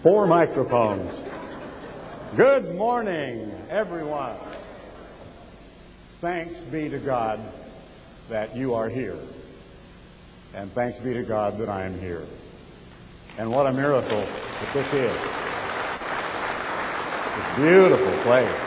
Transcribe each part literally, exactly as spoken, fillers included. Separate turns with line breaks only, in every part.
Four microphones. Good morning, everyone. Thanks be to God that you are here. And thanks be to God that I am here. And what a miracle that this is. It's a beautiful place.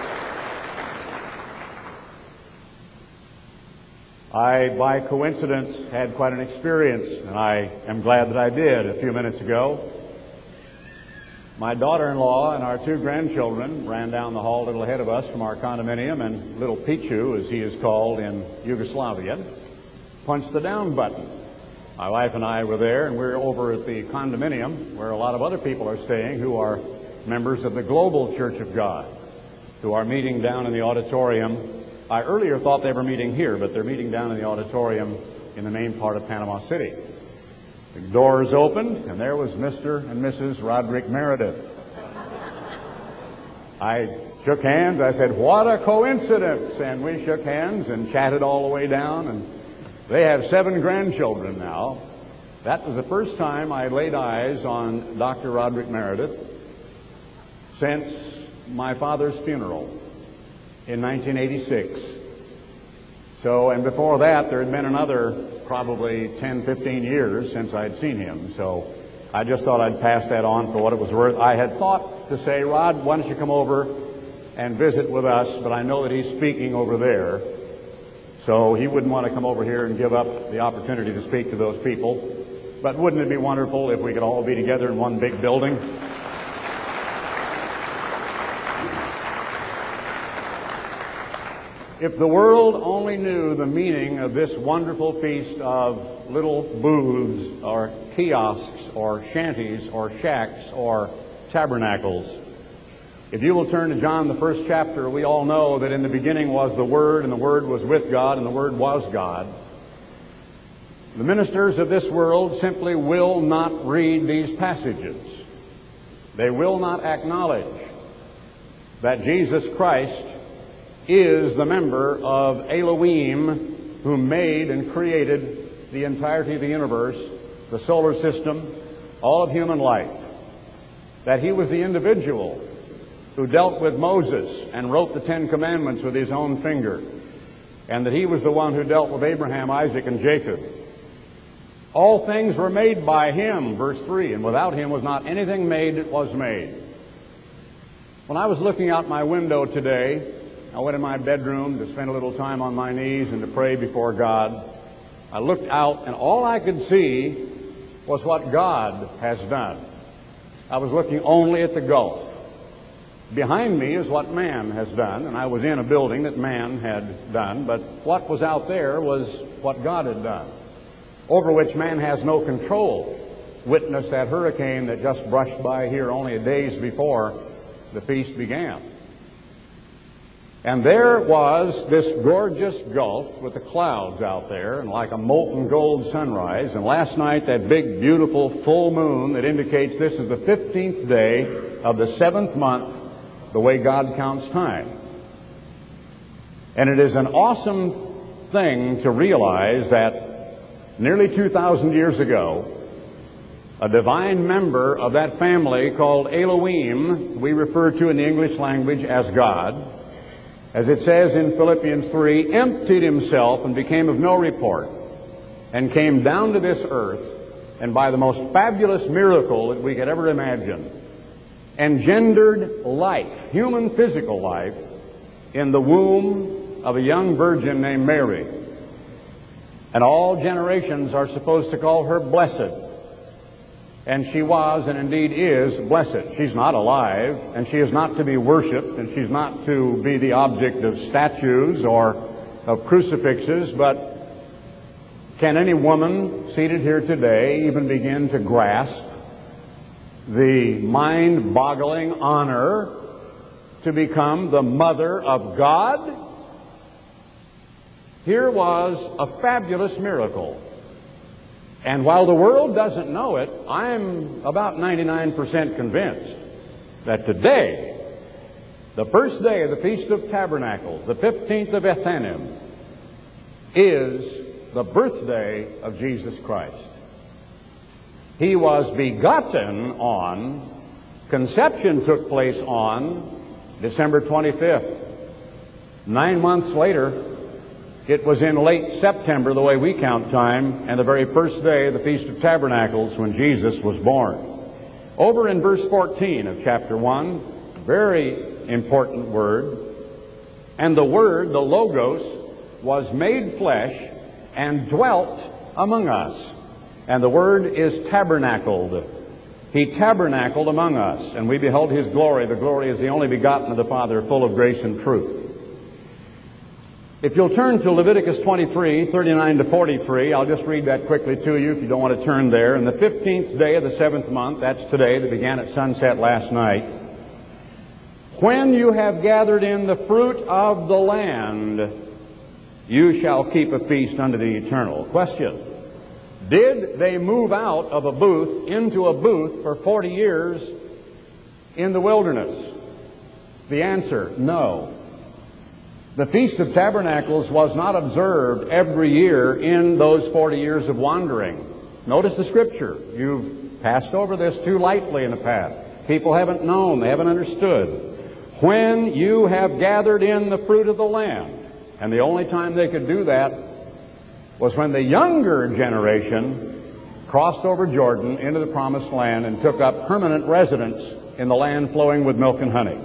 I, by coincidence, had quite an experience, and I am glad that I did a few minutes ago. My daughter-in-law and our two grandchildren ran down the hall a little ahead of us from our condominium, and little Pichu, as he is called in Yugoslavia, punched the down button. My wife and I were there, and we're over at the condominium where a lot of other people are staying who are members of the Global Church of God, who are meeting down in the auditorium. I earlier thought they were meeting here, but they're meeting down in the auditorium in the main part of Panama City. The doors opened, and there was Mister and Missus Roderick Meredith. I shook hands. I said, "What a coincidence!" And we shook hands and chatted all the way down. And they have seven grandchildren now. That was the first time I laid eyes on Doctor Roderick Meredith since my father's funeral in nineteen eighty-six. So, and before that, there had been another probably ten, fifteen years since I'd seen him. So I just thought I'd pass that on for what it was worth. I had thought to say, "Rod, why don't you come over and visit with us?" But I know that he's speaking over there. So he wouldn't want to come over here and give up the opportunity to speak to those people. But wouldn't it be wonderful if we could all be together in one big building? If the world only knew the meaning of this wonderful feast of little booths or kiosks or shanties or shacks or tabernacles. If you will turn to John, the first chapter, we all know that in the beginning was the Word, and the Word was with God, and the Word was God. The ministers of this world simply will not read these passages. They will not acknowledge that Jesus Christ is the member of Elohim who made and created the entirety of the universe, the solar system, all of human life. That he was the individual who dealt with Moses and wrote the Ten Commandments with his own finger, and that he was the one who dealt with Abraham, Isaac, and Jacob. All things were made by him, verse three, and without him was not anything made that was made. When I was looking out my window today, I went in my bedroom to spend a little time on my knees and to pray before God. I looked out, and all I could see was what God has done. I was looking only at the Gulf. Behind me is what man has done, and I was in a building that man had done, but what was out there was what God had done, over which man has no control. Witness that hurricane that just brushed by here only a days before the feast began. And there was this gorgeous Gulf with the clouds out there and like a molten gold sunrise. And last night, that big, beautiful full moon that indicates this is the fifteenth day of the seventh month, the way God counts time. And it is an awesome thing to realize that nearly two thousand years ago, a divine member of that family called Elohim, we refer to in the English language as God, as it says in Philippians three, emptied himself and became of no report, and came down to this earth, and by the most fabulous miracle that we could ever imagine, engendered life, human physical life, in the womb of a young virgin named Mary. And all generations are supposed to call her blessed. And she was, and indeed is, blessed. She's not alive, and she is not to be worshipped, and she's not to be the object of statues or of crucifixes, but can any woman seated here today even begin to grasp the mind-boggling honor to become the mother of God? Here was a fabulous miracle. And while the world doesn't know it, I'm about ninety-nine percent convinced that today, the first day of the Feast of Tabernacles, the fifteenth of Ethanim, is the birthday of Jesus Christ. He was begotten on Conception took place on December twenty-fifth. Nine months later, it was in late September, the way we count time, and the very first day of the Feast of Tabernacles when Jesus was born. Over in verse fourteen of chapter one, very important word, and the Word, the Logos, was made flesh and dwelt among us. And the word is tabernacled. He tabernacled among us, and we beheld His glory. The glory is the only begotten of the Father, full of grace and truth. If you'll turn to Leviticus twenty-three, thirty-nine to forty-three, I'll just read that quickly to you if you don't want to turn there. In the fifteenth day of the seventh month, that's today, that began at sunset last night, when you have gathered in the fruit of the land, you shall keep a feast unto the Eternal. Question: did they move out of a booth into a booth for forty years in the wilderness? The answer, no. The Feast of Tabernacles was not observed every year in those forty years of wandering. Notice the Scripture. You've passed over this too lightly in the past. People haven't known, they haven't understood. When you have gathered in the fruit of the land, and the only time they could do that was when the younger generation crossed over Jordan into the Promised Land and took up permanent residence in the land flowing with milk and honey.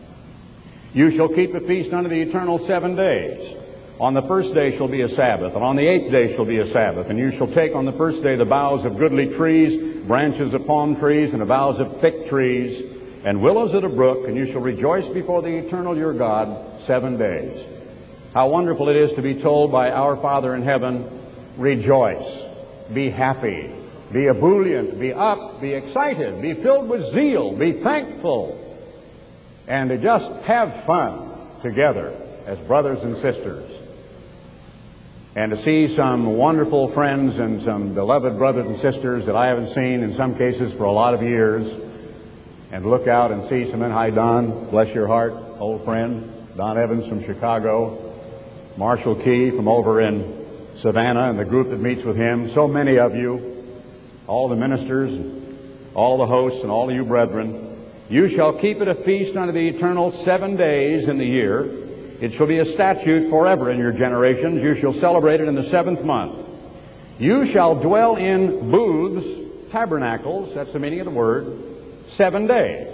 You shall keep a feast unto the Eternal seven days. On the first day shall be a Sabbath, and on the eighth day shall be a Sabbath. And you shall take on the first day the boughs of goodly trees, branches of palm trees, and the boughs of thick trees, and willows of the brook, and you shall rejoice before the Eternal your God seven days. How wonderful it is to be told by our Father in heaven, rejoice, be happy, be ebullient, be up, be excited, be filled with zeal, be thankful, and to just have fun together as brothers and sisters. And to see some wonderful friends and some beloved brothers and sisters that I haven't seen in some cases for a lot of years, and look out and see some men. Hi, Don, bless your heart, old friend, Don Evans from Chicago, Marshall Key from over in Savannah and the group that meets with him, so many of you, all the ministers, all the hosts, and all of you brethren. You shall keep it a feast unto the Eternal seven days in the year. It shall be a statute forever in your generations. You shall celebrate it in the seventh month. You shall dwell in booths, tabernacles, that's the meaning of the word, seven days.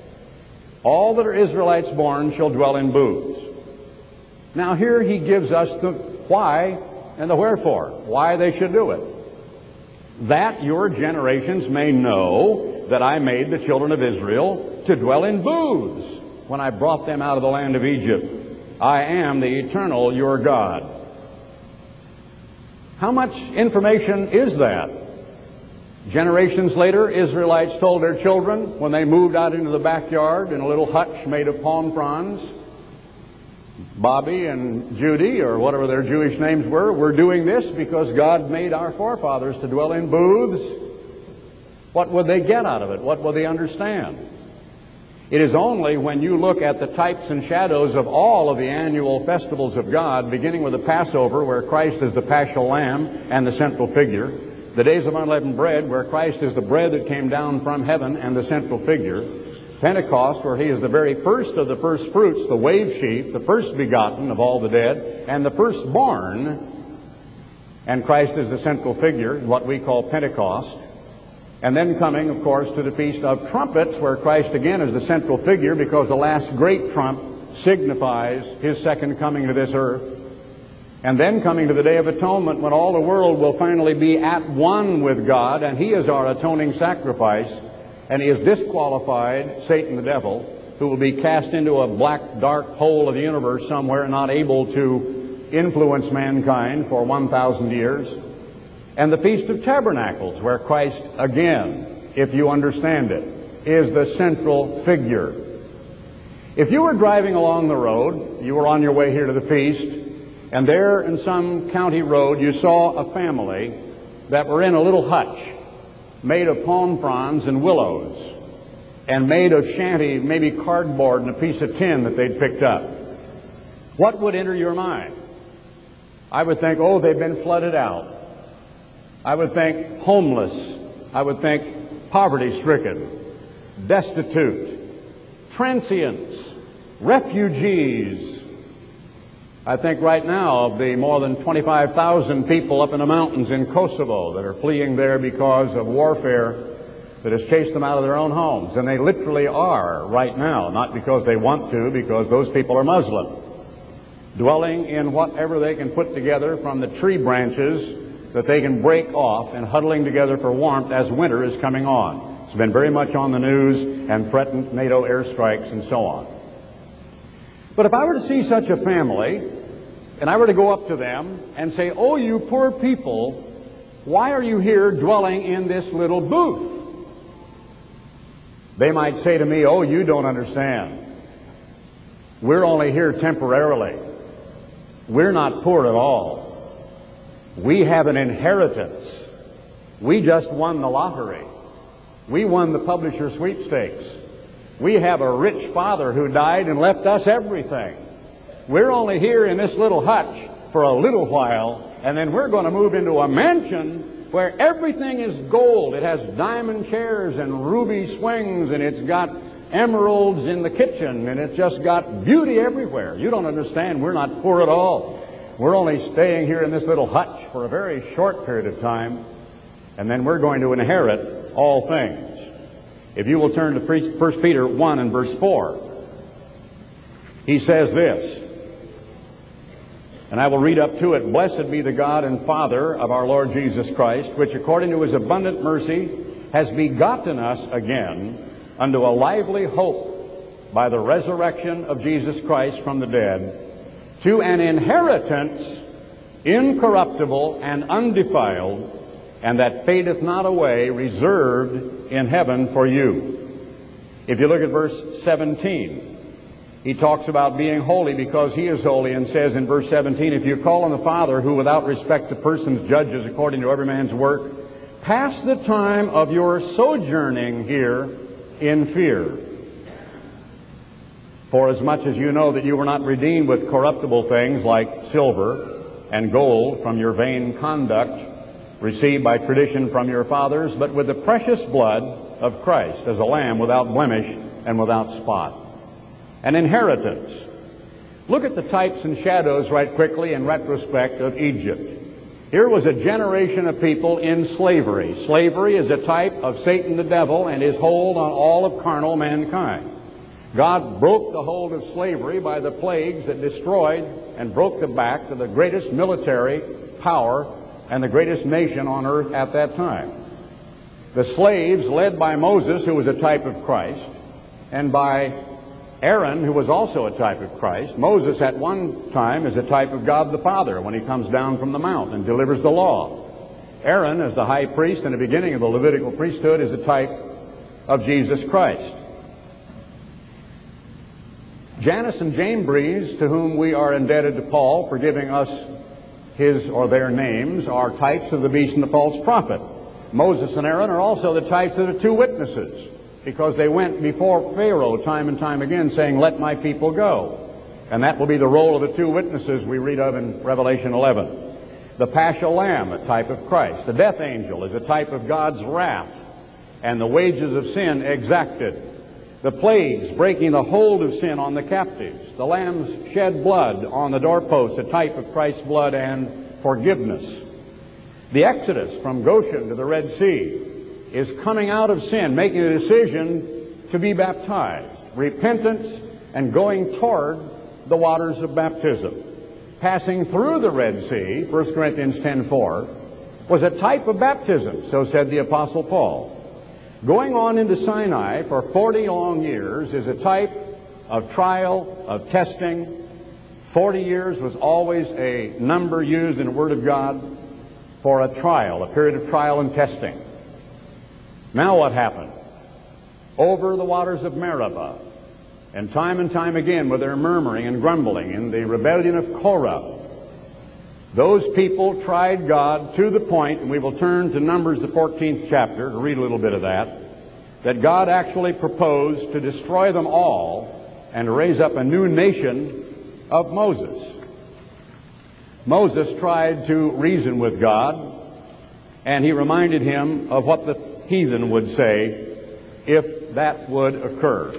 All that are Israelites born shall dwell in booths. Now here he gives us the why and the wherefore, why they should do it. That your generations may know that I made the children of Israel to dwell in booths when I brought them out of the land of Egypt. I am the Eternal your God. How much information is that? Generations later, Israelites told their children when they moved out into the backyard in a little hutch made of palm fronds, Bobby and Judy, or whatever their Jewish names were, we're doing this because God made our forefathers to dwell in booths. What would they get out of it? What would they understand? It is only when you look at the types and shadows of all of the annual festivals of God, beginning with the Passover, where Christ is the paschal lamb and the central figure, the days of unleavened bread, where Christ is the bread that came down from heaven and the central figure, Pentecost, where he is the very first of the first fruits, the wave sheaf, the first begotten of all the dead, and the firstborn, and Christ is the central figure, what we call Pentecost. And then coming, of course, to the Feast of Trumpets, where Christ again is the central figure because the last great trump signifies his second coming to this earth. And then coming to the Day of Atonement, when all the world will finally be at one with God, and he is our atoning sacrifice, and he has disqualified Satan the devil, who will be cast into a black, dark hole of the universe somewhere, not able to influence mankind for one thousand years. And the Feast of Tabernacles, where Christ, again, if you understand it, is the central figure. If you were driving along the road, you were on your way here to the feast, and there in some county road you saw a family that were in a little hutch made of palm fronds and willows, and made of shanty, maybe cardboard and a piece of tin that they'd picked up. What would enter your mind? I would think, oh, they've been flooded out. I would think homeless. I would think poverty-stricken. destitute, transients, refugees. I think right now of the more than twenty-five thousand people up in the mountains in Kosovo that are fleeing there because of warfare that has chased them out of their own homes. And they literally are right now, not because they want to, because those people are Muslim, dwelling in whatever they can put together from the tree branches that they can break off and huddling together for warmth as winter is coming on. It's been very much on the news and threatened NATO airstrikes and so on. But if I were to see such a family, and I were to go up to them and say, "Oh, you poor people, why are you here dwelling in this little booth?" They might say to me, "Oh, you don't understand. We're only here temporarily. We're not poor at all. We have an inheritance. We just won the lottery. We won the publisher sweepstakes. We have a rich father who died and left us everything. We're only here in this little hutch for a little while, and then we're going to move into a mansion where everything is gold. It has diamond chairs and ruby swings, and it's got emeralds in the kitchen, and it's just got beauty everywhere. You don't understand. We're not poor at all. We're only staying here in this little hutch for a very short period of time, and then we're going to inherit all things." If you will turn to First Peter one and verse four, he says this, and I will read up to it, "Blessed be the God and Father of our Lord Jesus Christ, which according to his abundant mercy has begotten us again unto a lively hope by the resurrection of Jesus Christ from the dead, to an inheritance incorruptible and undefiled, and that fadeth not away, reserved in heaven for you." If you look at verse seventeen, he talks about being holy because he is holy, and says in verse seventeen, "If you call on the Father, who without respect to persons judges according to every man's work, pass the time of your sojourning here in fear. For as much as you know that you were not redeemed with corruptible things like silver and gold from your vain conduct received by tradition from your fathers, but with the precious blood of Christ as a lamb without blemish and without spot." An inheritance. Look at the types and shadows right quickly in retrospect of Egypt. Here was a generation of people in slavery. Slavery is a type of Satan the devil and his hold on all of carnal mankind. God broke the hold of slavery by the plagues that destroyed and broke the back of the greatest military power and the greatest nation on earth at that time. The slaves, led by Moses, who was a type of Christ, and by Aaron, who was also a type of Christ. Moses at one time is a type of God the Father when he comes down from the mount and delivers the law. Aaron, as the high priest in the beginning of the Levitical priesthood, is a type of Jesus Christ. Jannes and Jambres, to whom we are indebted to Paul for giving us his or their names, are types of the beast and the false prophet. Moses and Aaron are also the types of the two witnesses, because they went before Pharaoh time and time again saying, "Let my people go." And that will be the role of the two witnesses we read of in Revelation eleven. The Paschal Lamb, a type of Christ. The death angel is a type of God's wrath and the wages of sin exacted. The plagues breaking the hold of sin on the captives. The Lamb's shed blood on the doorposts, a type of Christ's blood and forgiveness. The Exodus from Goshen to the Red Sea is coming out of sin, making a decision to be baptized, repentance, and going toward the waters of baptism. Passing through the Red Sea, First Corinthians ten four, was a type of baptism, so said the Apostle Paul. Going on into Sinai for forty long years is a type of trial, of testing. Forty years was always a number used in the Word of God for a trial, a period of trial and testing. Now what happened? Over the waters of Meribah, and time and time again with their murmuring and grumbling in the rebellion of Korah, those people tried God to the point, and we will turn to Numbers, the fourteenth chapter, to read a little bit of that, that God actually proposed to destroy them all and raise up a new nation of Moses. Moses tried to reason with God, and he reminded him of what the heathen would say if that would occur.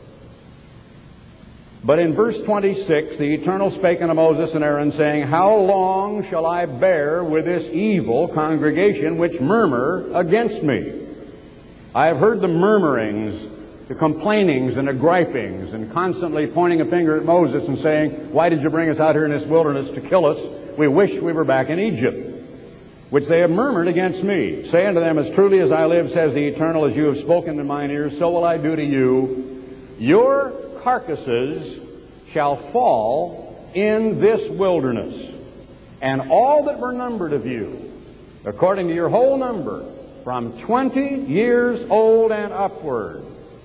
But in verse twenty-six, the Eternal spake unto Moses and Aaron, saying, How long shall I bear with this evil congregation which murmur against me? I have heard the murmurings, the complainings and the gripings, and constantly pointing a finger at Moses and saying, Why did you bring us out here in this wilderness to kill us? We wish we were back in Egypt. Which they have murmured against me. Say unto them, As truly as I live, says the Eternal, as you have spoken in mine ears, so will I do to you. Your carcasses shall fall in this wilderness, and all that were numbered of you, according to your whole number, from twenty years old and upward,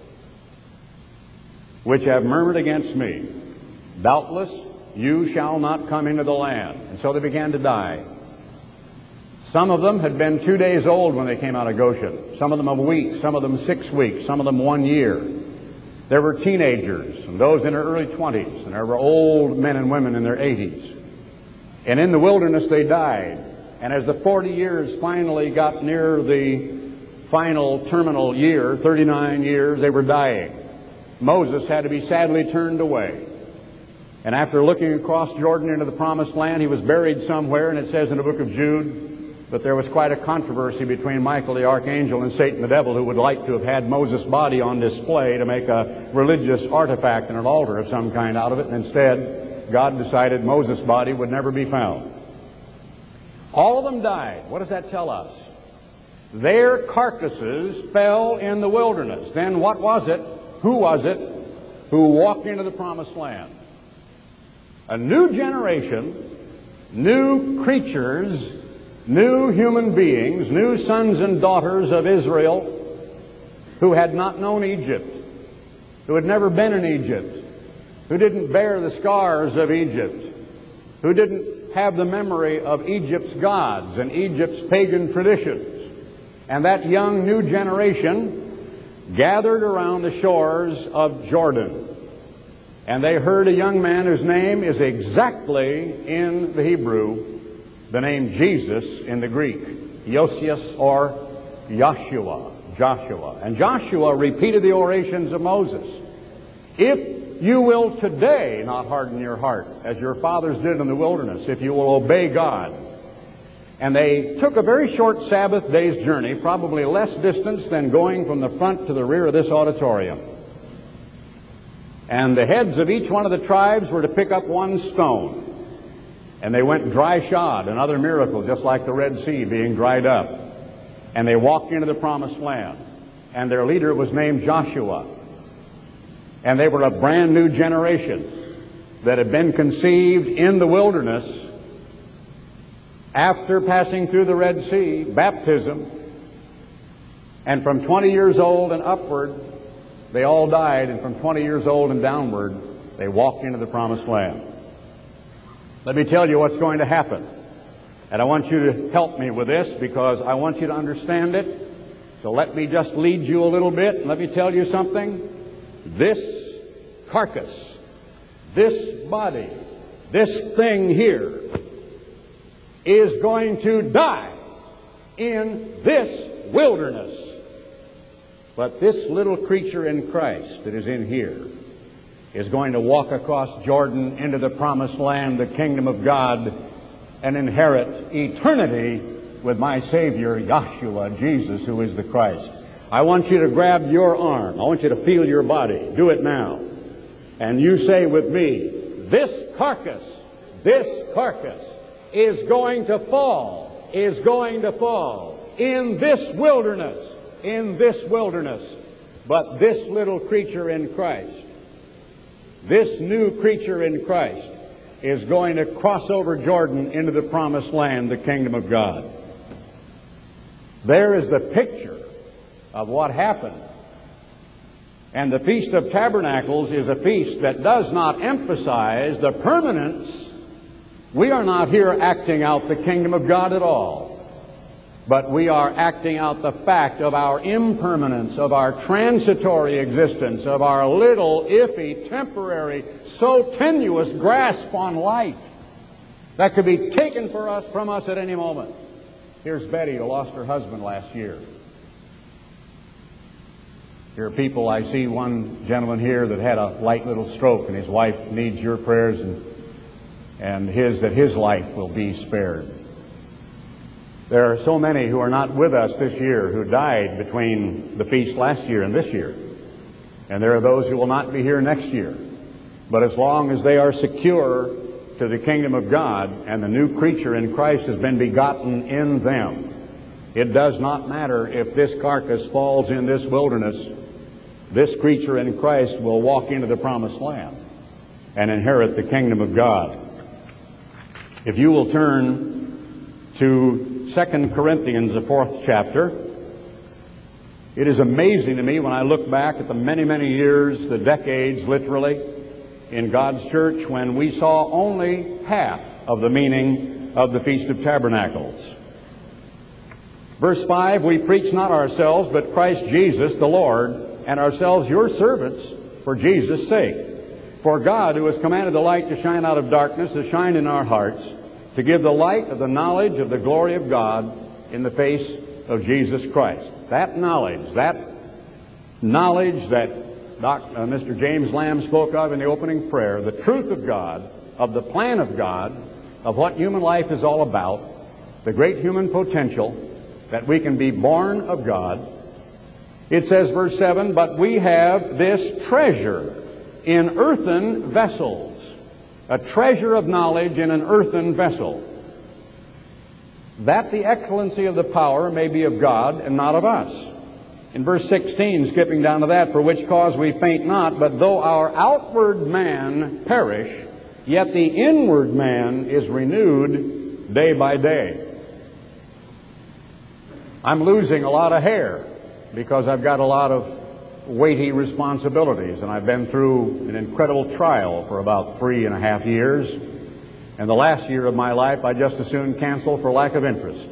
which have murmured against me, doubtless you shall not come into the land. And so they began to die. Some of them had been two days old when they came out of Goshen. Some of them a week, some of them six weeks, some of them one year. There were teenagers, and those in their early twenties, and there were old men and women in their eighties. And in the wilderness they died. And as the forty years finally got near the final terminal year, thirty-nine years, they were dying. Moses had to be sadly turned away. And after looking across Jordan into the Promised Land, he was buried somewhere, and it says in the book of Jude that there was quite a controversy between Michael the archangel and Satan the devil, who would like to have had Moses' body on display to make a religious artifact and an altar of some kind out of it. And instead, God decided Moses' body would never be found. All of them died. What does that tell us? Their carcasses fell in the wilderness. Then what was it? Who was it who walked into the Promised Land? A new generation, new creatures, new human beings, new sons and daughters of Israel who had not known Egypt, who had never been in Egypt, who didn't bear the scars of Egypt, who didn't have the memory of Egypt's gods and Egypt's pagan traditions. And that young new generation gathered around the shores of Jordan. And they heard a young man whose name is exactly in the Hebrew the name Jesus in the Greek, Josias or Joshua, Joshua. And Joshua repeated the orations of Moses. If you will today not harden your heart, as your fathers did in the wilderness, if you will obey God. And they took a very short Sabbath day's journey, probably less distance than going from the front to the rear of this auditorium. And the heads of each one of the tribes were to pick up one stone. And they went dry-shod, another miracle, just like the Red Sea being dried up. And they walked into the Promised Land. And their leader was named Joshua. And they were a brand new generation that had been conceived in the wilderness after passing through the Red Sea, baptism. And from twenty years old and upward, they all died. And from twenty years old and downward, they walked into the Promised Land. Let me tell you what's going to happen. And I want you to help me with this because I want you to understand it. So let me just lead you a little bit and let me tell you something. This carcass, this body, this thing here is going to die in this wilderness. But this little creature in Christ that is in here is going to walk across Jordan into the Promised Land, the kingdom of God, and inherit eternity with my Savior, Yahshua, Jesus, who is the Christ. I want you to grab your arm. I want you to feel your body. Do it now. And you say with me, this carcass, this carcass is going to fall, is going to fall in this wilderness, in this wilderness. But this little creature in Christ, this new creature in Christ is going to cross over Jordan into the Promised Land, the kingdom of God. There is the picture of what happened. And the Feast of Tabernacles is a feast that does not emphasize the permanence. We are not here acting out the kingdom of God at all. But we are acting out the fact of our impermanence, of our transitory existence, of our little, iffy, temporary, so tenuous grasp on life that could be taken for us, from us at any moment. Here's Betty, who lost her husband last year. There are people, I see one gentleman here that had a light little stroke, and his wife needs your prayers and, and his, that his life will be spared. There are so many who are not with us this year who died between the feast last year and this year. And there are those who will not be here next year. But as long as they are secure to the kingdom of God and the new creature in Christ has been begotten in them, it does not matter if this carcass falls in this wilderness. This creature in Christ will walk into the promised land and inherit the kingdom of God. If you will turn to Second Corinthians, the fourth chapter, it is amazing to me when I look back at the many, many years, the decades literally, in God's church when we saw only half of the meaning of the Feast of Tabernacles. Verse five, we preach not ourselves, but Christ Jesus the Lord, and ourselves your servants for Jesus' sake. For God, who has commanded the light to shine out of darkness, has shined in our hearts, to give the light of the knowledge of the glory of God in the face of Jesus Christ. That knowledge, that knowledge that Doctor Uh, Mister James Lamb spoke of in the opening prayer, the truth of God, of the plan of God, of what human life is all about, the great human potential, that we can be born of God. It says, verse seven, but we have this treasure in earthen vessels, a treasure of knowledge in an earthen vessel, that the excellency of the power may be of God and not of us. In verse sixteen, skipping down to that, for which cause we faint not, but though our outward man perish, yet the inward man is renewed day by day. I'm losing a lot of hair because I've got a lot of weighty responsibilities, and I've been through an incredible trial for about three and a half years. And the last year of my life, I just as soon cancel for lack of interest.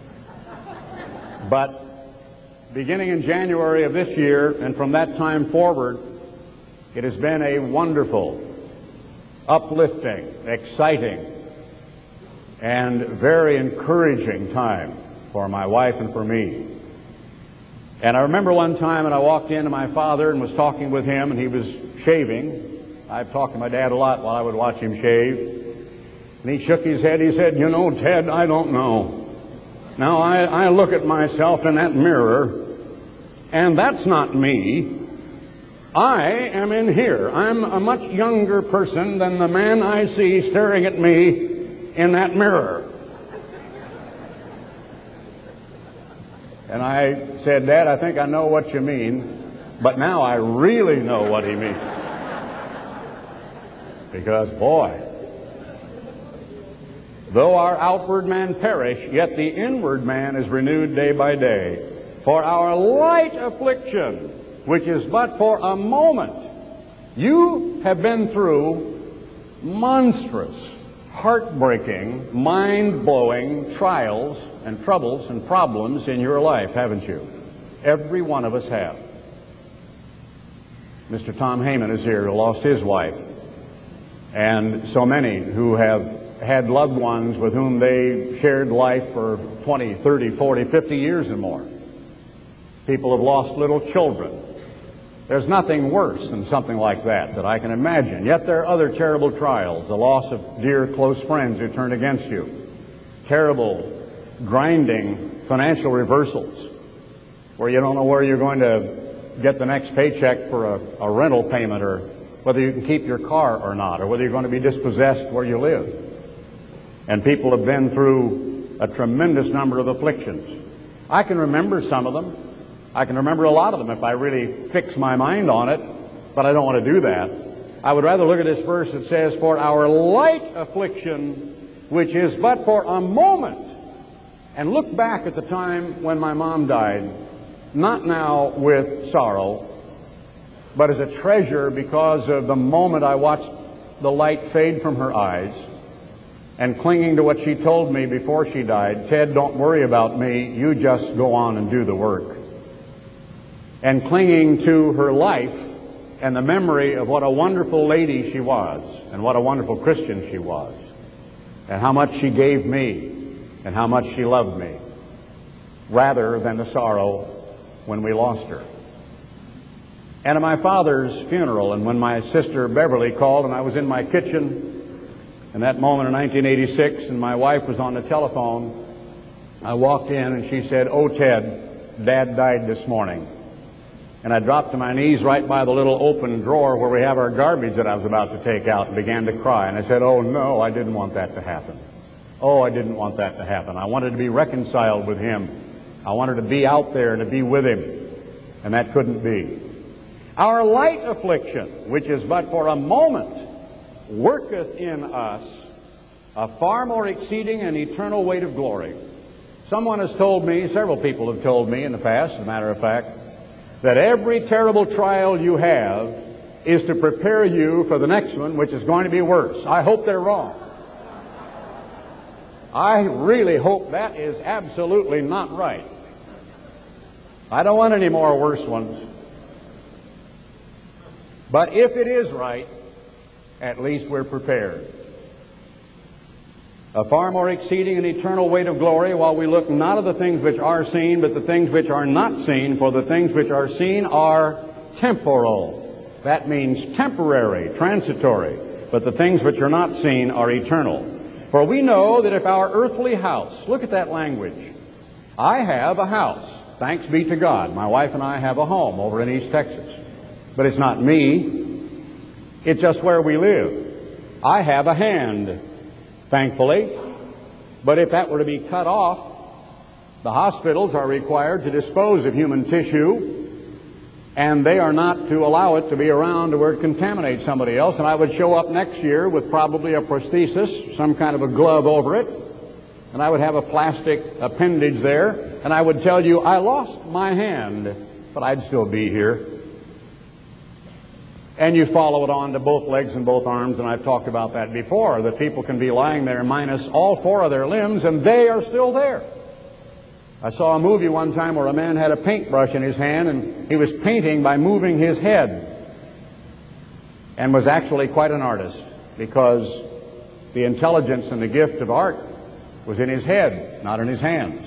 But beginning in January of this year, and from that time forward, it has been a wonderful, uplifting, exciting, and very encouraging time for my wife and for me. And I remember one time when I walked in to my father and was talking with him, and he was shaving. I've talked to my dad a lot while I would watch him shave. And he shook his head. He said, you know, Ted, I don't know. Now, I, I look at myself in that mirror, and that's not me. I am in here. I'm a much younger person than the man I see staring at me in that mirror. And I said, Dad, I think I know what you mean, but now I really know what he means. Because, boy, though our outward man perish, yet the inward man is renewed day by day. For our light affliction, which is but for a moment, you have been through monstrous, heartbreaking, mind-blowing trials and troubles and problems in your life, haven't you? Every one of us have. Mister Tom Heyman is here, who lost his wife. And so many who have had loved ones with whom they shared life for twenty, thirty, forty, fifty years and more. People have lost little children. There's nothing worse than something like that that I can imagine. Yet there are other terrible trials, the loss of dear close friends who turn against you, terrible, grinding financial reversals where you don't know where you're going to get the next paycheck for a, a rental payment, or whether you can keep your car or not, or whether you're going to be dispossessed where you live. And people have been through a tremendous number of afflictions. I can remember some of them. I can remember a lot of them if I really fix my mind on it, but I don't want to do that. I would rather look at this verse that says, for our light affliction, which is but for a moment, and look back at the time when my mom died, not now with sorrow, but as a treasure because of the moment I watched the light fade from her eyes, and clinging to what she told me before she died, Ted, don't worry about me, you just go on and do the work. And clinging to her life and the memory of what a wonderful lady she was, and what a wonderful Christian she was, and how much she gave me, and how much she loved me, rather than the sorrow when we lost her. and at my father's funeral. And when my sister Beverly called, and I was in my kitchen in that moment in nineteen eighty-six, and my wife was on the telephone, I walked in and she said, "Oh, Ted, Dad died this morning." And I dropped to my knees right by the little open drawer where we have our garbage that I was about to take out and began to cry. And I said, "Oh, no, I didn't want that to happen. Oh, I didn't want that to happen. I wanted to be reconciled with him. I wanted to be out there and to be with him. And that couldn't be. Our light affliction, which is but for a moment, worketh in us a far more exceeding and eternal weight of glory." Someone has told me, several people have told me in the past, as a matter of fact, that every terrible trial you have is to prepare you for the next one, which is going to be worse. I hope they're wrong. I really hope that is absolutely not right. I don't want any more worse ones. But if it is right, at least we're prepared. A far more exceeding and eternal weight of glory, while we look not at the things which are seen, but the things which are not seen, for the things which are seen are temporal. That means temporary, transitory. But the things which are not seen are eternal. For we know that if our earthly house, look at that language. I have a house, thanks be to God. My wife and I have a home over in East Texas. But it's not me. It's just where we live. I have a hand, thankfully. But if that were to be cut off, the hospitals are required to dispose of human tissue, and they are not to allow it to be around to where it contaminates somebody else. And I would show up next year with probably a prosthesis, some kind of a glove over it, and I would have a plastic appendage there, and I would tell you, I lost my hand, but I'd still be here. And you follow it on to both legs and both arms, and I've talked about that before, that people can be lying there minus all four of their limbs, and they are still there. I saw a movie one time where a man had a paintbrush in his hand, and he was painting by moving his head, and was actually quite an artist, because the intelligence and the gift of art was in his head, not in his hands.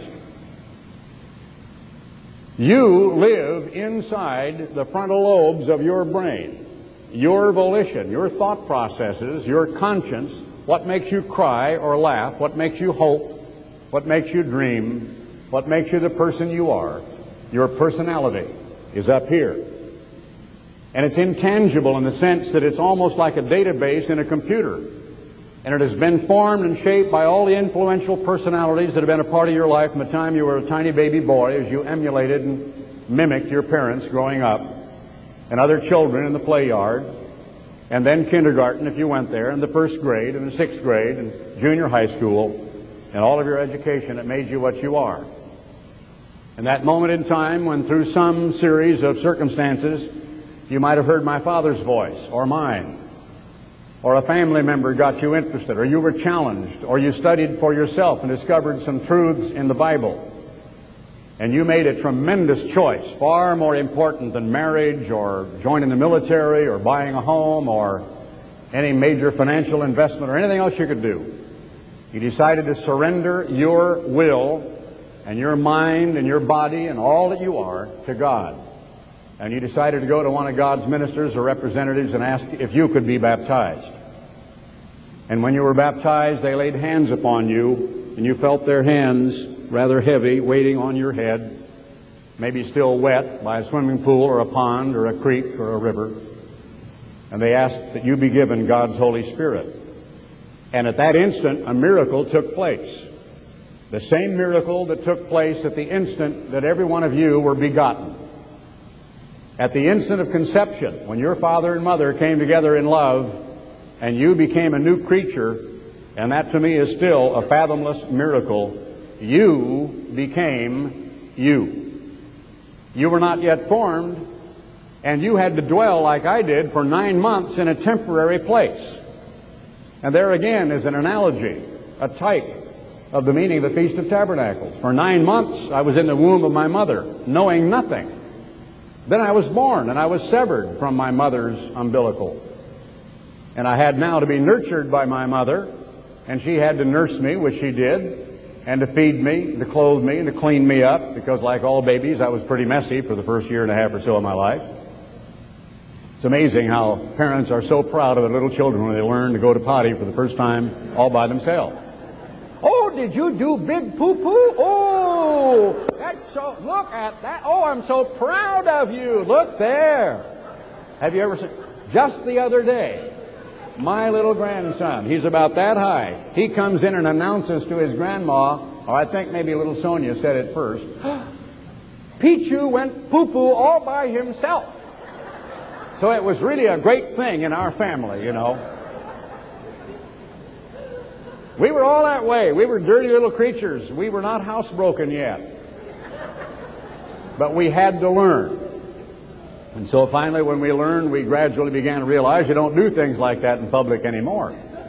You live inside the frontal lobes of your brain. Your volition, your thought processes, your conscience, what makes you cry or laugh, what makes you hope, what makes you dream, what makes you the person you are, your personality is up here. And it's intangible in the sense that it's almost like a database in a computer. And it has been formed and shaped by all the influential personalities that have been a part of your life from the time you were a tiny baby boy, as you emulated and mimicked your parents growing up, and other children in the play yard, and then kindergarten if you went there, and the first grade, and the sixth grade, and junior high school, and all of your education that made you what you are. And that moment in time when through some series of circumstances you might have heard my father's voice, or mine, or a family member got you interested, or you were challenged, or you studied for yourself and discovered some truths in the Bible, and you made a tremendous choice, far more important than marriage or joining the military or buying a home or any major financial investment or anything else you could do. You decided to surrender your will and your mind and your body and all that you are to God. And you decided to go to one of God's ministers or representatives and ask if you could be baptized. And when you were baptized, they laid hands upon you, and you felt their hands rather heavy, waiting on your head, maybe still wet by a swimming pool or a pond or a creek or a river. And they asked that you be given God's Holy Spirit. And at that instant, a miracle took place. The same miracle that took place at the instant that every one of you were begotten. At the instant of conception, when your father and mother came together in love, and you became a new creature, and that to me is still a fathomless miracle, you became you. You were not yet formed, and you had to dwell like I did for nine months in a temporary place. And there again is an analogy, a type of the meaning of the Feast of Tabernacles. For nine months I was in the womb of my mother, knowing nothing. Then I was born, and I was severed from my mother's umbilical. And I had now to be nurtured by my mother, and she had to nurse me, which she did, and to feed me, to clothe me, and to clean me up, because like all babies, I was pretty messy for the first year and a half or so of my life. It's amazing how parents are so proud of their little children when they learn to go to potty for the first time all by themselves. Oh, did you do big poo-poo? Oh, that's so, look at that. Oh, I'm so proud of you. Look there. Have you ever seen, just the other day, my little grandson, he's about that high. He comes in and announces to his grandma, or I think maybe little Sonia said it first, Pichu went poo-poo all by himself. So it was really a great thing in our family, you know. We were all that way. We were dirty little creatures. We were not housebroken yet. But we had to learn. And so finally when we learned, we gradually began to realize you don't do things like that in public anymore.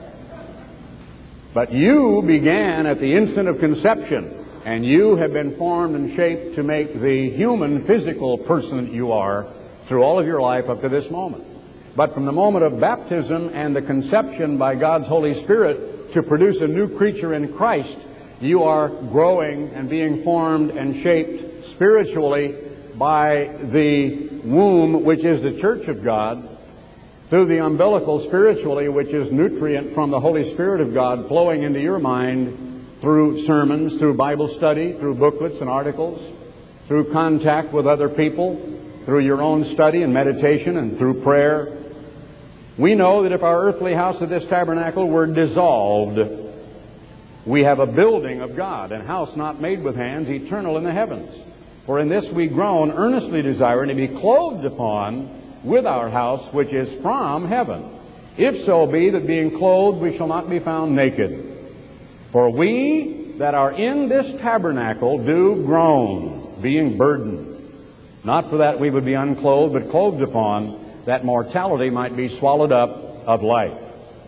But you began at the instant of conception, and you have been formed and shaped to make the human, physical person that you are through all of your life up to this moment. But from the moment of baptism and the conception by God's Holy Spirit to produce a new creature in Christ, you are growing and being formed and shaped spiritually by the womb, which is the church of God, through the umbilical spiritually, which is nutrient from the Holy Spirit of God flowing into your mind through sermons, through Bible study, through booklets and articles, through contact with other people, through your own study and meditation, and through prayer. We know that if our earthly house of this tabernacle were dissolved, we have a building of God, and house not made with hands, eternal in the heavens. For in this we groan, earnestly desiring to be clothed upon with our house which is from heaven. If so be that being clothed we shall not be found naked. For we that are in this tabernacle do groan, being burdened. Not for that we would be unclothed, but clothed upon, that mortality might be swallowed up of life.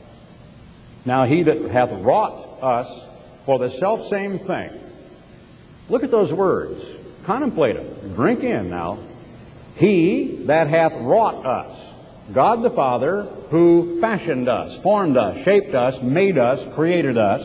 Now he that hath wrought us for the selfsame thing. Look at those words. Contemplate them. Drink in now. He that hath wrought us. God the Father, who fashioned us, formed us, shaped us, made us, created us,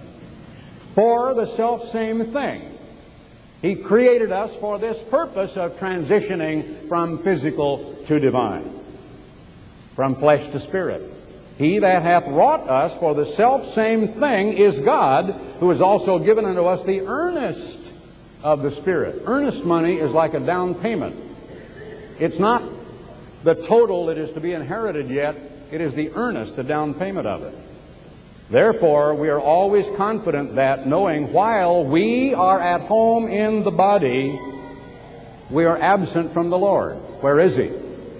for the selfsame thing. He created us for this purpose of transitioning from physical to divine, from flesh to spirit. He that hath wrought us for the selfsame thing is God, who has also given unto us the earnest of the Spirit. Earnest money is like a down payment. It's not the total that is to be inherited yet. It is the earnest, the down payment of it. Therefore, we are always confident that, knowing while we are at home in the body, we are absent from the Lord. Where is He?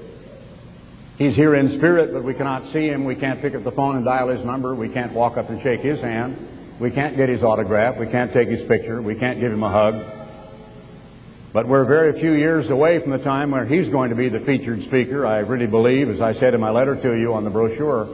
He's here in spirit, but we cannot see Him. We can't pick up the phone and dial His number. We can't walk up and shake His hand. We can't get His autograph. We can't take His picture. We can't give Him a hug. But we're very few years away from the time where He's going to be the featured speaker, I really believe, as I said in my letter to you on the brochure,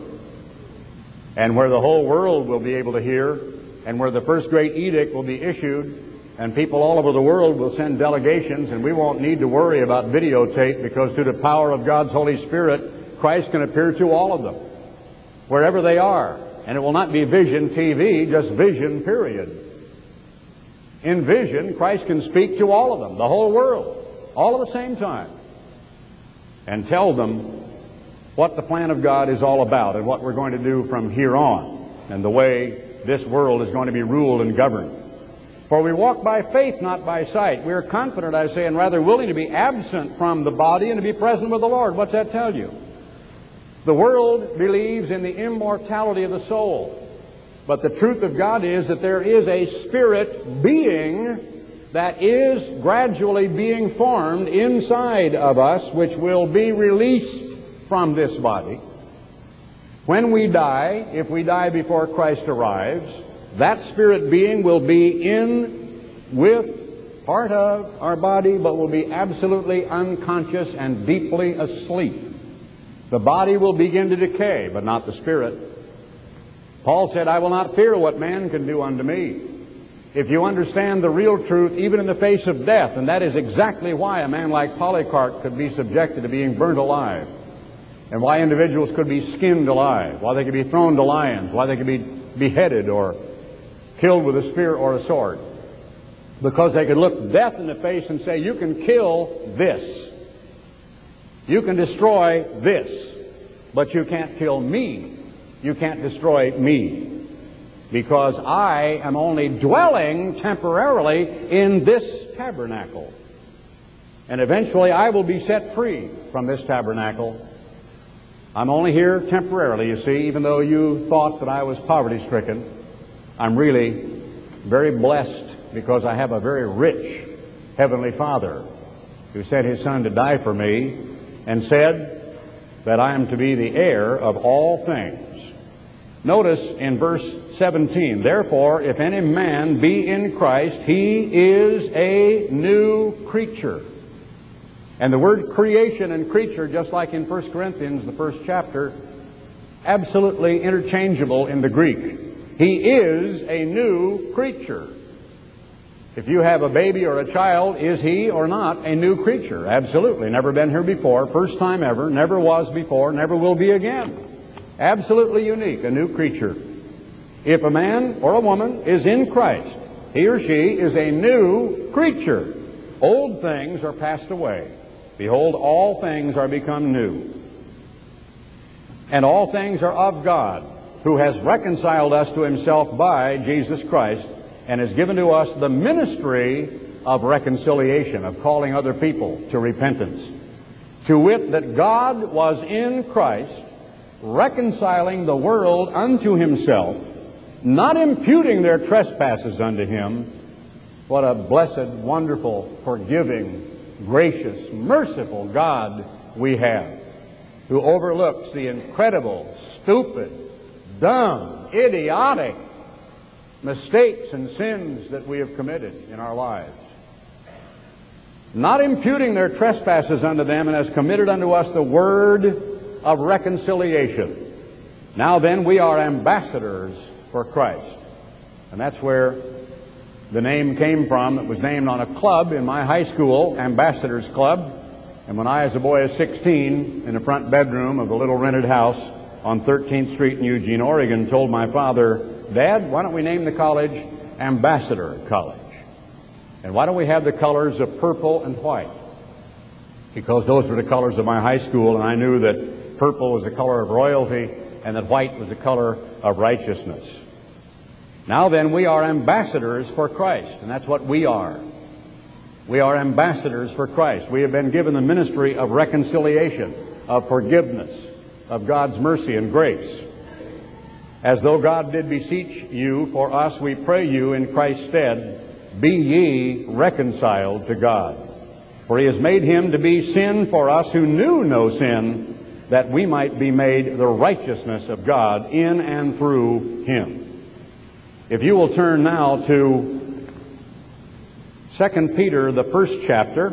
and where the whole world will be able to hear, and where the first great edict will be issued, and people all over the world will send delegations, and we won't need to worry about videotape, because through the power of God's Holy Spirit, Christ can appear to all of them, wherever they are. And it will not be vision T V, just vision, period. In vision, Christ can speak to all of them, the whole world, all at the same time, and tell them what the plan of God is all about and what we're going to do from here on, and the way this world is going to be ruled and governed. For we walk by faith, not by sight. We are confident, I say, and rather willing to be absent from the body and to be present with the Lord. What's that tell you? The world believes in the immortality of the soul. But the truth of God is that there is a spirit being that is gradually being formed inside of us, which will be released from this body. When we die, if we die before Christ arrives, that spirit being will be in with part of our body, but will be absolutely unconscious and deeply asleep. The body will begin to decay, but not the spirit. Paul said, I will not fear what man can do unto me. If you understand the real truth, even in the face of death, and that is exactly why a man like Polycarp could be subjected to being burnt alive, and why individuals could be skinned alive, why they could be thrown to lions, why they could be beheaded or killed with a spear or a sword. Because they could look death in the face and say, you can kill this. You can destroy this, but you can't kill me. You can't destroy me, because I am only dwelling temporarily in this tabernacle. And eventually I will be set free from this tabernacle. I'm only here temporarily, you see, even though you thought that I was poverty-stricken. I'm really very blessed because I have a very rich Heavenly Father who sent His Son to die for me and said that I am to be the heir of all things. Notice in verse seventeen, therefore, if any man be in Christ, he is a new creature. And the word creation and creature, just like in First Corinthians, the first chapter, absolutely interchangeable in the Greek. He is a new creature. If you have a baby or a child, is he or not a new creature? Absolutely. Never been here before, first time ever, never was before, never will be again. Absolutely unique, a new creature. If a man or a woman is in Christ, he or she is a new creature. Old things are passed away. Behold, all things are become new. And all things are of God, who has reconciled us to Himself by Jesus Christ, and has given to us the ministry of reconciliation, of calling other people to repentance. To wit, that God was in Christ, reconciling the world unto Himself, not imputing their trespasses unto Him. What a blessed, wonderful, forgiving, gracious, merciful God we have, who overlooks the incredible, stupid, dumb, idiotic mistakes and sins that we have committed in our lives, not imputing their trespasses unto them, and has committed unto us the word of reconciliation. Now then, we are ambassadors for Christ. And that's where the name came from. It was named on a club in my high school, Ambassadors Club. And when I, as a boy of sixteen, in the front bedroom of the little rented house on thirteenth Street in Eugene, Oregon, told my father, Dad, why don't we name the college Ambassador College? And why don't we have the colors of purple and white? Because those were the colors of my high school, and I knew that purple was the color of royalty and that white was the color of righteousness. Now then, we are ambassadors for Christ, and that's what we are. We are ambassadors for Christ. We have been given the ministry of reconciliation, of forgiveness, of God's mercy and grace. As though God did beseech you for us, we pray you in Christ's stead, be ye reconciled to God. For He has made Him to be sin for us who knew no sin, that we might be made the righteousness of God in and through Him. If you will turn now to Second Peter, the first chapter.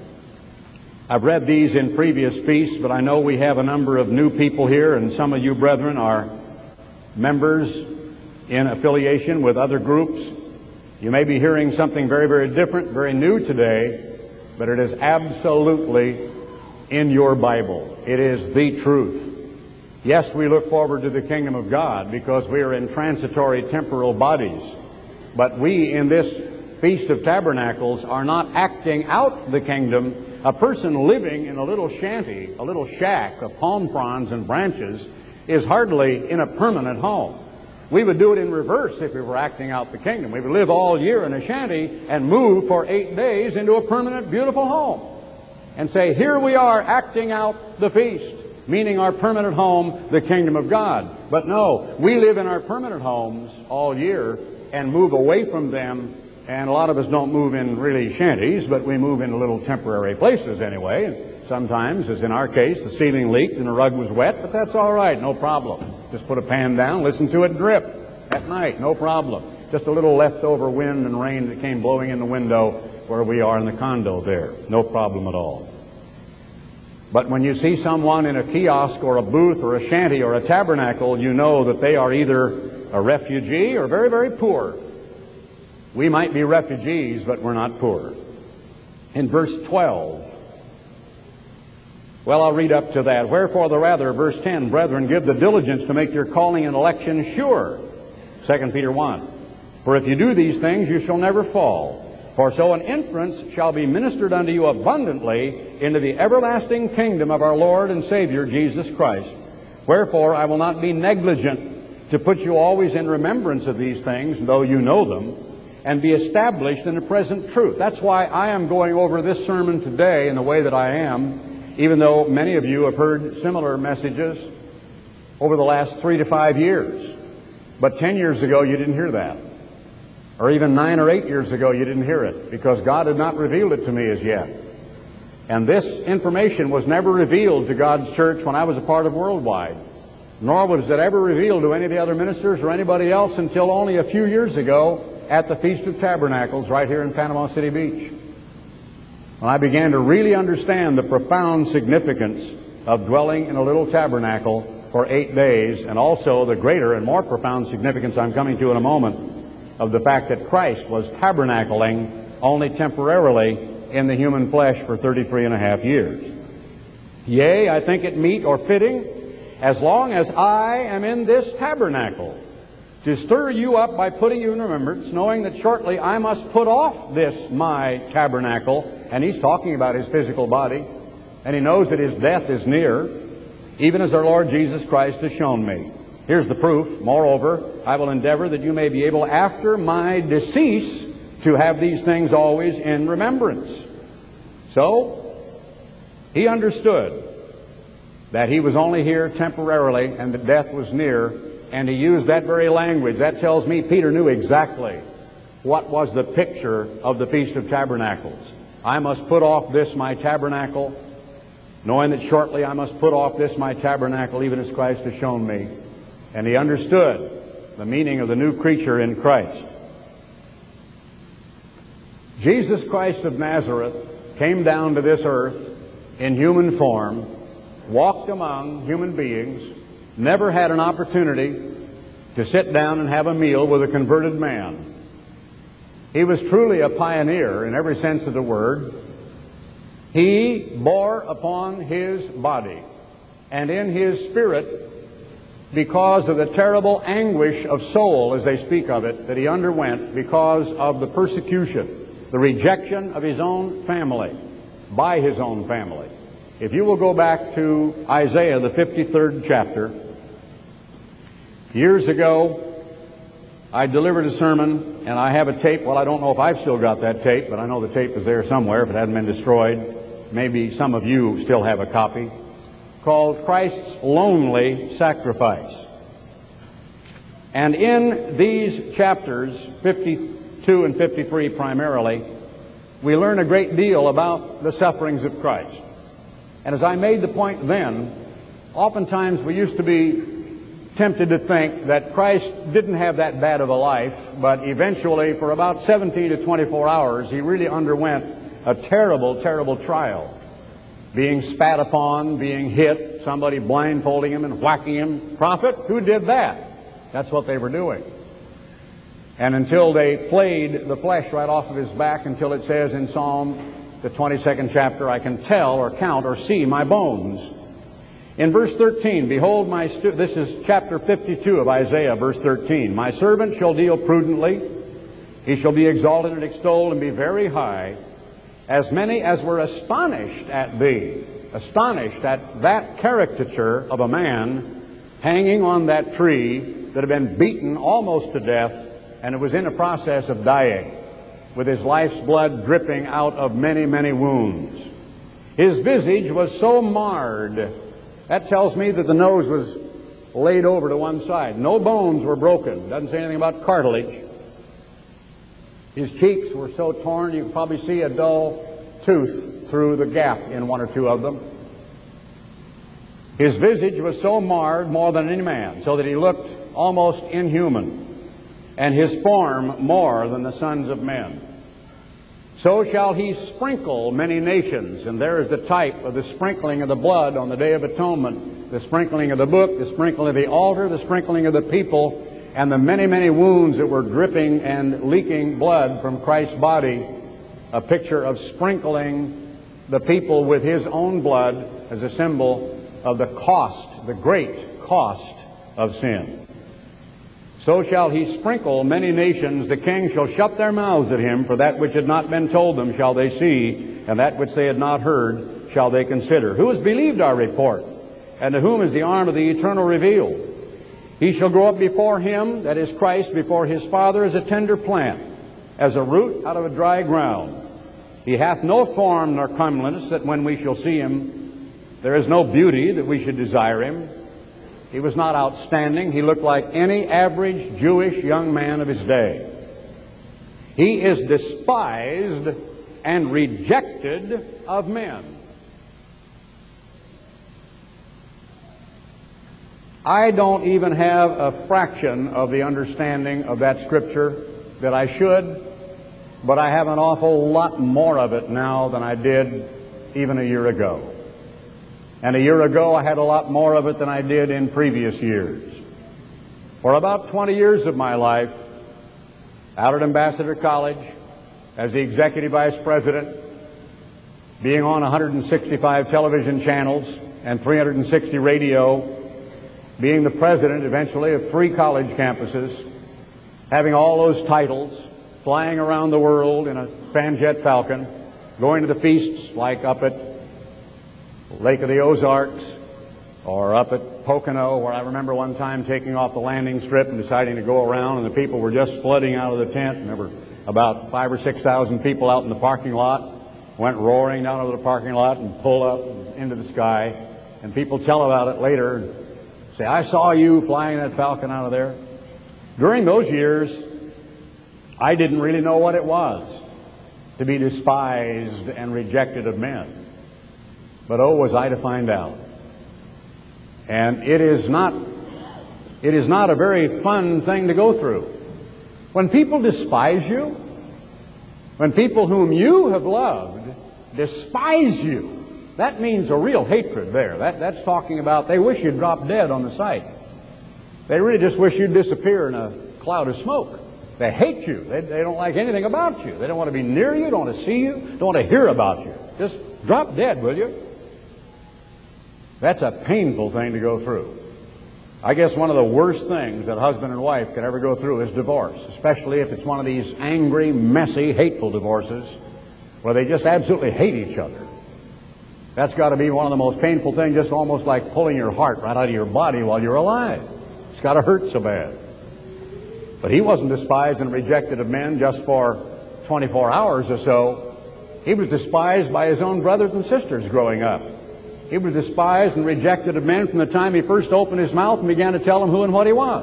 I've read these in previous feasts, but I know we have a number of new people here, and some of you brethren are members in affiliation with other groups. You may be hearing something very, very different, very new today, but it is absolutely in your Bible. It is the truth. Yes, we look forward to the kingdom of God because we are in transitory temporal bodies. But we in this Feast of Tabernacles are not acting out the kingdom. A person living in a little shanty, a little shack of palm fronds and branches is hardly in a permanent home. We would do it in reverse if we were acting out the kingdom. We would live all year in a shanty and move for eight days into a permanent, beautiful home and say, here we are acting out the feast, meaning our permanent home, the kingdom of God. But no, we live in our permanent homes all year and move away from them. And a lot of us don't move in really shanties, but we move in little temporary places anyway. And sometimes, as in our case, the ceiling leaked and the rug was wet, but that's all right, no problem. Just put a pan down, listen to it drip at night, no problem. Just a little leftover wind and rain that came blowing in the window where we are in the condo there. No problem at all. But when you see someone in a kiosk or a booth or a shanty or a tabernacle, you know that they are either a refugee or very, very poor. We might be refugees, but we're not poor. In verse twelve, well, I'll read up to that. Wherefore the rather, verse ten, brethren, give the diligence to make your calling and election sure. Second Peter one. For if you do these things, you shall never fall. For so an entrance shall be ministered unto you abundantly into the everlasting kingdom of our Lord and Savior Jesus Christ. Wherefore I will not be negligent to put you always in remembrance of these things, though you know them, and be established in the present truth. That's why I am going over this sermon today in the way that I am, even though many of you have heard similar messages over the last three to five years. But ten years ago you didn't hear that. Or even nine or eight years ago you didn't hear it, because God had not revealed it to me as yet. And this information was never revealed to God's church when I was a part of Worldwide. Nor was it ever revealed to any of the other ministers or anybody else until only a few years ago at the Feast of Tabernacles right here in Panama City Beach, when I began to really understand the profound significance of dwelling in a little tabernacle for eight days, and also the greater and more profound significance I'm coming to in a moment of the fact that Christ was tabernacling only temporarily in the human flesh for thirty-three and a half years. Yea, I think it meet or fitting, as long as I am in this tabernacle, to stir you up by putting you in remembrance, knowing that shortly I must put off this my tabernacle. And he's talking about his physical body, and he knows that his death is near, even as our Lord Jesus Christ has shown me. Here's the proof. Moreover, I will endeavor that you may be able after my decease to have these things always in remembrance. So, he understood that he was only here temporarily and that death was near, and he used that very language. That tells me Peter knew exactly what was the picture of the Feast of Tabernacles. I must put off this my tabernacle, knowing that shortly I must put off this my tabernacle, even as Christ has shown me. And he understood the meaning of the new creature in Christ. Jesus Christ of Nazareth came down to this earth in human form, walked among human beings, never had an opportunity to sit down and have a meal with a converted man. He was truly a pioneer in every sense of the word. He bore upon his body and in his spirit, because of the terrible anguish of soul, as they speak of it, that he underwent because of the persecution, the rejection of his own family, by his own family. If you will go back to Isaiah, the fifty-third chapter, years ago, I delivered a sermon, and I have a tape. Well, I don't know if I've still got that tape, but I know the tape is there somewhere if it hadn't been destroyed. Maybe some of you still have a copy, called Christ's Lonely Sacrifice. And in these chapters, fifty-two and fifty-three primarily, we learn a great deal about the sufferings of Christ. And as I made the point then, oftentimes we used to be tempted to think that Christ didn't have that bad of a life, but eventually for about seventeen to twenty-four hours, he really underwent a terrible, terrible trial. Being spat upon, being hit, somebody blindfolding him and whacking him. Prophet, who did that? That's what they were doing. And until they flayed the flesh right off of his back, until it says in Psalm, the twenty-second chapter, I can tell or count or see my bones. In verse thirteen, behold my, stu- this is chapter fifty-two of Isaiah, verse thirteen. My servant shall deal prudently. He shall be exalted and extolled and be very high. As many as were astonished at thee, astonished at that caricature of a man hanging on that tree that had been beaten almost to death, and it was in a process of dying, with his life's blood dripping out of many, many wounds. His visage was so marred. That tells me that the nose was laid over to one side. No bones were broken. Doesn't say anything about cartilage. His cheeks were so torn you could probably see a dull tooth through the gap in one or two of them. His visage was so marred more than any man, so that he looked almost inhuman, and his form more than the sons of men. So shall he sprinkle many nations, and there is the type of the sprinkling of the blood on the Day of Atonement, the sprinkling of the book, the sprinkling of the altar, the sprinkling of the people, and the many, many wounds that were dripping and leaking blood from Christ's body, a picture of sprinkling the people with his own blood as a symbol of the cost, the great cost of sin. So shall he sprinkle many nations. The kings shall shut their mouths at him, for that which had not been told them shall they see, and that which they had not heard shall they consider. Who has believed our report? And to whom is the arm of the Eternal revealed? He shall grow up before him, that is Christ, before his Father, as a tender plant, as a root out of a dry ground. He hath no form nor comeliness, that when we shall see him, there is no beauty that we should desire him. He was not outstanding. He looked like any average Jewish young man of his day. He is despised and rejected of men. I don't even have a fraction of the understanding of that scripture that I should, but I have an awful lot more of it now than I did even a year ago. And a year ago I had a lot more of it than I did in previous years. For about twenty years of my life, out at Ambassador College, as the executive vice president, being on one hundred sixty-five television channels and three hundred sixty radio, being the president eventually of three college campuses, having all those titles, flying around the world in a Fanjet Falcon, going to the feasts like up at Lake of the Ozarks or up at Pocono, where I remember one time taking off the landing strip and deciding to go around, and the people were just flooding out of the tent, and there were about five or six thousand people out in the parking lot, went roaring down over the parking lot and pulled up into the sky, and people tell about it later and say, I saw you flying that Falcon out of there. During those years, I didn't really know what it was to be despised and rejected of men. But oh, was I to find out. And it is not, it is not a very fun thing to go through. When people despise you, when people whom you have loved despise you, that means a real hatred there. That, that's talking about they wish you'd drop dead on the sight. They really just wish you'd disappear in a cloud of smoke. They hate you. They, they don't like anything about you. They don't want to be near you, don't want to see you, don't want to hear about you. Just drop dead, will you? That's a painful thing to go through. I guess one of the worst things that a husband and wife can ever go through is divorce, especially if it's one of these angry, messy, hateful divorces where they just absolutely hate each other. That's got to be one of the most painful things, just almost like pulling your heart right out of your body while you're alive. It's got to hurt so bad. But he wasn't despised and rejected of men just for twenty-four hours or so. He was despised by his own brothers and sisters growing up. He was despised and rejected of men from the time he first opened his mouth and began to tell them who and what he was.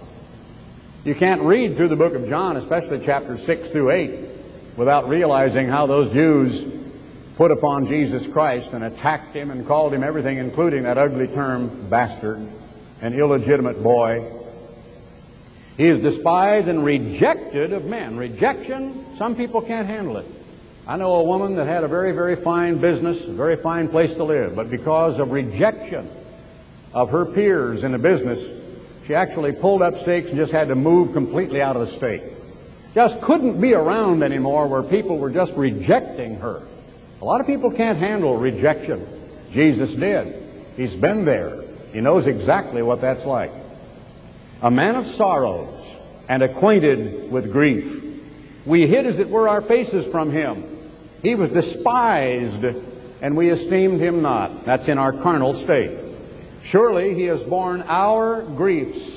You can't read through the book of John, especially chapters six through eight, without realizing how those Jews put upon Jesus Christ and attacked him and called him everything, including that ugly term, bastard, an illegitimate boy. He is despised and rejected of men. Rejection, some people can't handle it. I know a woman that had a very, very fine business, a very fine place to live, but because of rejection of her peers in the business, she actually pulled up stakes and just had to move completely out of the state. Just couldn't be around anymore where people were just rejecting her. A lot of people can't handle rejection. Jesus did. He's been there. He knows exactly what that's like. A man of sorrows and acquainted with grief. We hid, as it were, our faces from him. He was despised, and we esteemed him not. That's in our carnal state. Surely he has borne our griefs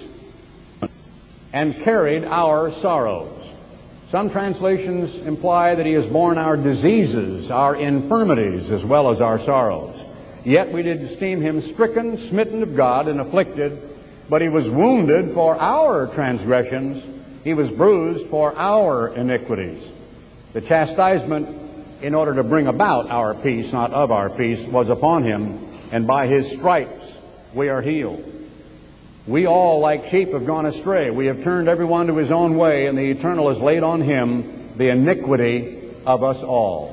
and carried our sorrows. Some translations imply that he has borne our diseases, our infirmities, as well as our sorrows. Yet we did esteem him stricken, smitten of God, and afflicted. But he was wounded for our transgressions. He was bruised for our iniquities. The chastisement, in order to bring about our peace, not of our peace, was upon him, and by his stripes we are healed. We all, like sheep, have gone astray. We have turned everyone to his own way, and the Eternal has laid on him the iniquity of us all.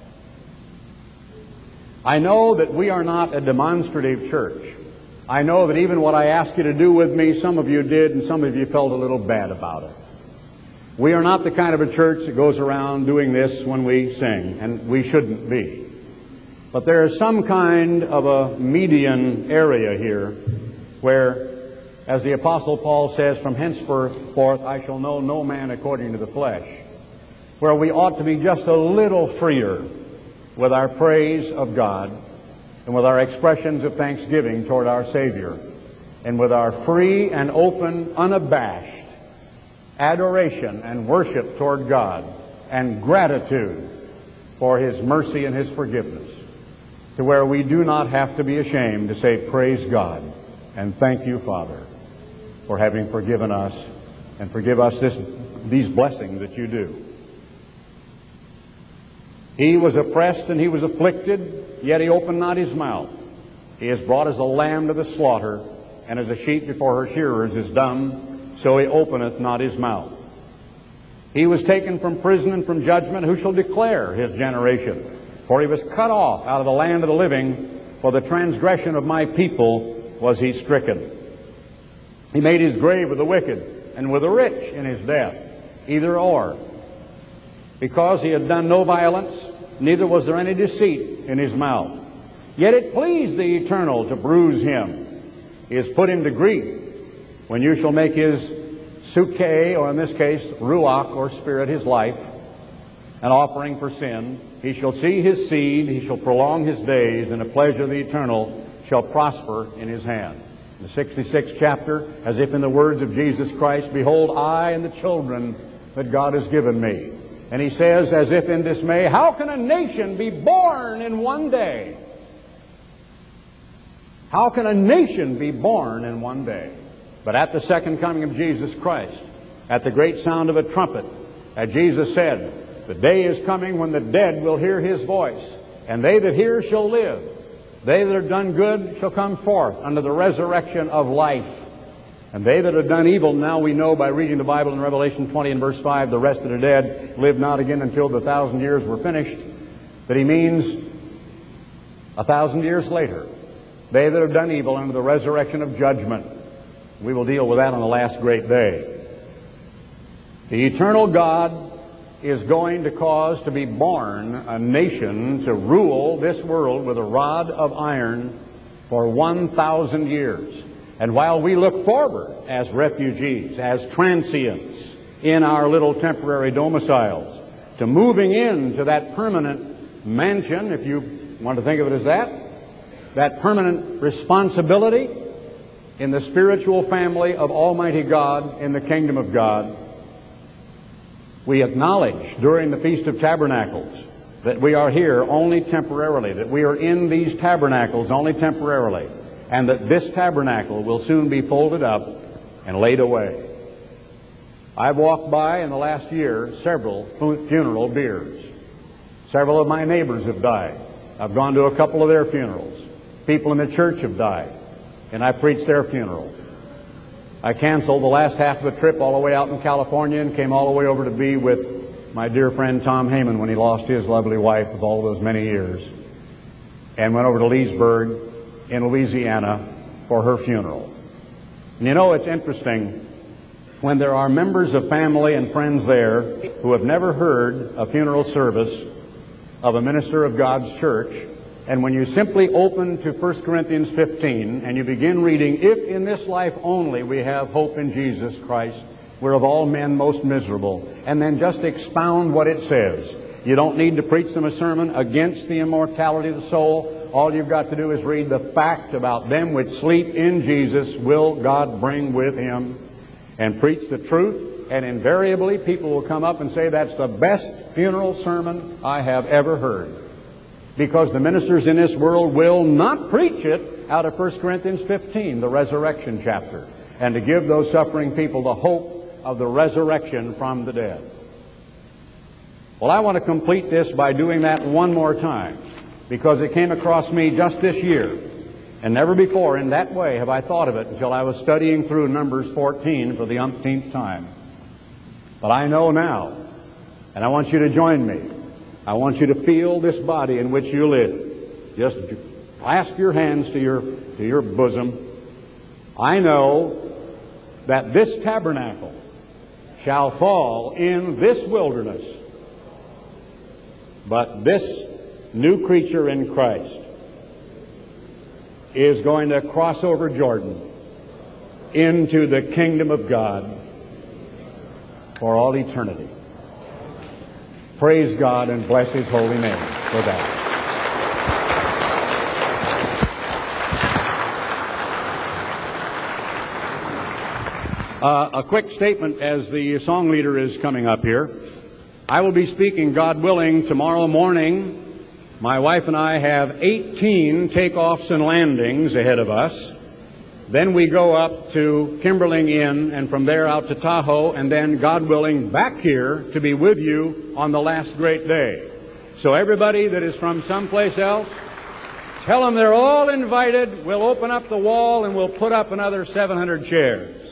I know that we are not a demonstrative church. I know that even what I asked you to do with me, some of you did, and some of you felt a little bad about it. We are not the kind of a church that goes around doing this when we sing, and we shouldn't be. But there is some kind of a median area here where As the Apostle Paul says, from henceforth I shall know no man according to the flesh, where we ought to be just a little freer with our praise of God and with our expressions of thanksgiving toward our Savior, and with our free and open, unabashed adoration and worship toward God and gratitude for His mercy and His forgiveness, to where we do not have to be ashamed to say, praise God and thank you, Father, for having forgiven us and forgive us this, these blessings that you do. He was oppressed and He was afflicted, yet He opened not His mouth. He is brought as a lamb to the slaughter, and as a sheep before her shearers is dumb, so He openeth not His mouth. He was taken from prison and from judgment. Who shall declare His generation? For He was cut off out of the land of the living. For the transgression of my people was He stricken. He made His grave with the wicked and with the rich in His death, either or. Because He had done no violence, neither was there any deceit in His mouth. Yet it pleased the Eternal to bruise Him. He has put Him to grief. When you shall make His suke, or in this case, ruach, or spirit, His life, an offering for sin, He shall see His seed, He shall prolong His days, and the pleasure of the Eternal shall prosper in His hand. In the sixty-sixth chapter, as if in the words of Jesus Christ, behold, I and the children that God has given me. And He says, as if in dismay, how can a nation be born in one day? How can a nation be born in one day? But at the second coming of Jesus Christ, at the great sound of a trumpet, as Jesus said, the day is coming when the dead will hear His voice, and they that hear shall live. They that have done good shall come forth unto the resurrection of life. And they that have done evil, now we know by reading the Bible in Revelation twenty and verse five, the rest of the dead live not again until the thousand years were finished, that He means a thousand years later. They that have done evil unto the resurrection of judgment. We will deal with that on the last great day. The eternal God is going to cause to be born a nation to rule this world with a rod of iron for one thousand years. And while we look forward as refugees, as transients in our little temporary domiciles, to moving into that permanent mansion, if you want to think of it as that, that permanent responsibility in the spiritual family of Almighty God in the kingdom of God, we acknowledge during the Feast of Tabernacles that we are here only temporarily, that we are in these tabernacles only temporarily, and that this tabernacle will soon be folded up and laid away. I've walked by in the last year several funeral biers. Several of my neighbors have died. I've gone to a couple of their funerals. People in the church have died, and I preached their funeral. I canceled the last half of a trip all the way out in California and came all the way over to be with my dear friend Tom Heyman when he lost his lovely wife of all those many years, and went over to Leesburg in Louisiana for her funeral. And you know, it's interesting when there are members of family and friends there who have never heard a funeral service of a minister of God's church, and when you simply open to First Corinthians fifteen and you begin reading, if in this life only we have hope in Jesus Christ, we're of all men most miserable, and then just expound what it says. You don't need to preach them a sermon against the immortality of the soul. All you've got to do is read the fact about them which sleep in Jesus will God bring with Him, and preach the truth, and invariably people will come up and say, that's the best funeral sermon I have ever heard. Because the ministers in this world will not preach it out of First Corinthians fifteen, the resurrection chapter, and to give those suffering people the hope of the resurrection from the dead. Well, I want to complete this by doing that one more time, because it came across me just this year, and never before in that way have I thought of it until I was studying through Numbers fourteen for the umpteenth time. But I know now, and I want you to join me. I want you to feel this body in which you live. Just clasp your hands to your, to your bosom. I know that this tabernacle shall fall in this wilderness, but this new creature in Christ is going to cross over Jordan into the kingdom of God for all eternity. Praise God and bless His holy name for that. Uh, a quick statement as the song leader is coming up here. I will be speaking, God willing, tomorrow morning. My wife and I have eighteen takeoffs and landings ahead of us. Then we go up to Kimberling Inn, and from there out to Tahoe, and then, God willing, back here to be with you on the last great day. So everybody that is from someplace else, tell them they're all invited. We'll open up the wall and we'll put up another seven hundred chairs.